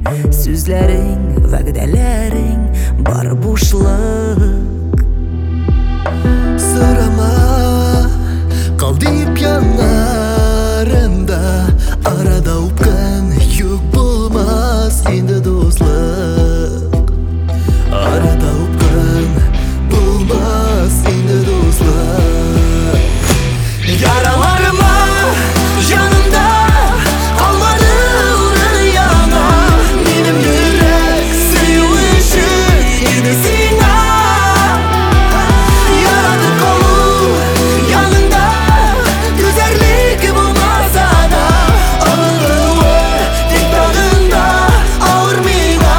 Сүзләрең, вәгъдәләрең бар бушлык. Сырама калдып янарымда, арада үпкән юк булмас инде дуслык. Арада үпкән булмас инде дуслык. Яраларыма янымда калмады урын яна, минем йөрәк сөюеше иде сиңа. Яратып калу яныңда түзәрлек булмаса да, авыруы тик тагында авыр миңа.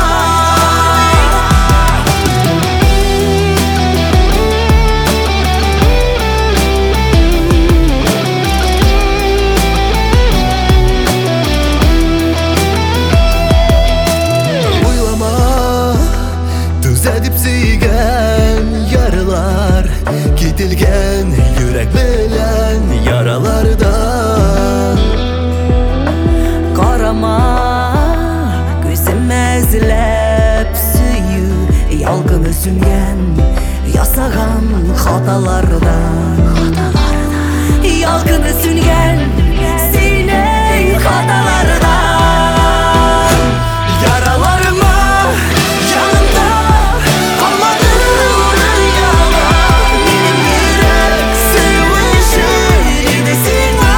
Уйлама, түзә дип сөйгән ярылар, кителгән йөрәк белән яралардан. Карама, күземә эзләп сөю, ялкыны сүнгән, ясаган хаталардан. Ялкыны сүнгән, синең хаталардан. Яраларыма янымда калмады урын яна, минем йөрәк сөюеше иде сиңа.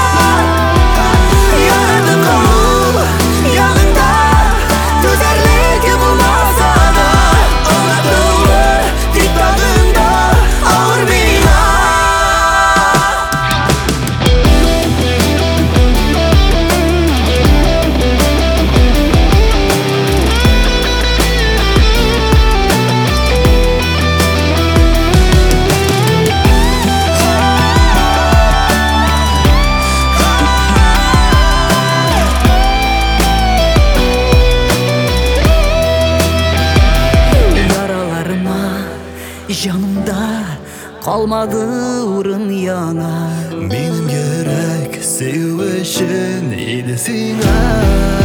Яратып калу яныңда түзәрлек булмаса да, авыруы тик тагында авыр миңа. Яраларыма янымда калмады урын яна. Минем йөрәк сөюешен иде сиңа.